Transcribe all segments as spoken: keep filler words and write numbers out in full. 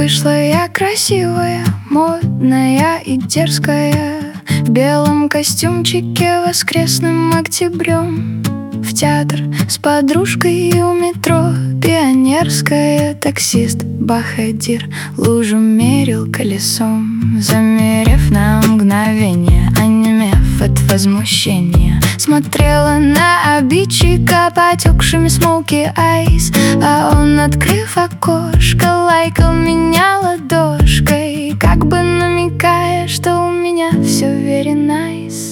Вышла я красивая, модная и дерзкая, в белом костюмчике воскресным октябрем. В театр с подружкой у метро Пионерская. Таксист Бахадир лужу мерил колесом. Замерев на мгновение, онемев от возмущения, смотрела на обидчика потекшими смоки айс. А он, открыв окошко, лайкал меня ладошкой, как бы намекая, что у меня все very nice.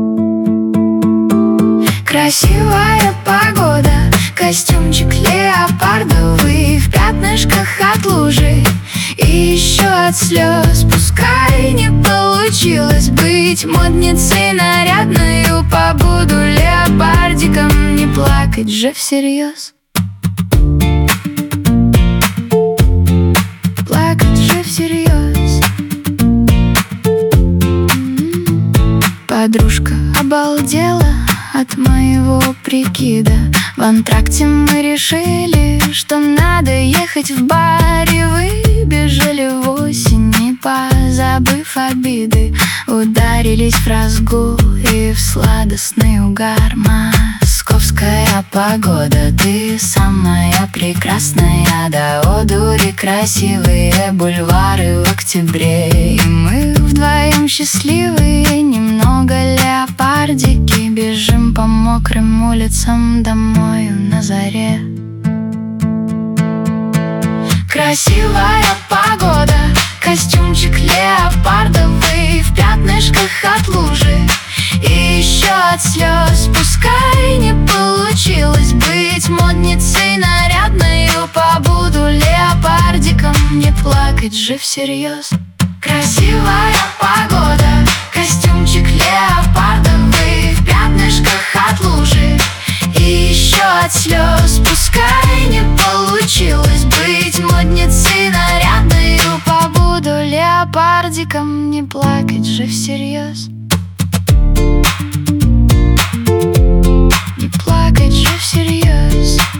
Красивая погода, костюмчик леопардовый, в пятнышках от лужи и еще от слез. Пускай не получилось быть модницей нарядною, побуду леопардиком, не плакать же всерьез. Плакать же всерьез. Подружка обалдела от моего прикида. В антракте мы решили, что надо ехать в бар, и выбежали в осень, и, позабыв обиды, ударились в разгул и в сладостный угар. Московская погода, ты самая прекрасная, до одури красивые бульвары в октябре. И мы вдвоем счастливые, немного леопардики, бежим по мокрым улицам домой на заре. Красивая погода, костюмчик леопардовый, в пятнышках от лужи и еще от слез. Пускай не получилось быть модницей нарядною, побуду леопардиком, не плакать же всерьез. Красивая погода, костюмчик леопардовый, в пятнышках от лужи и еще от слез. Пускай не получилось быть модницей нарядною, побуду леопардиком, не плакать же всерьез. Не плакать же всерьез.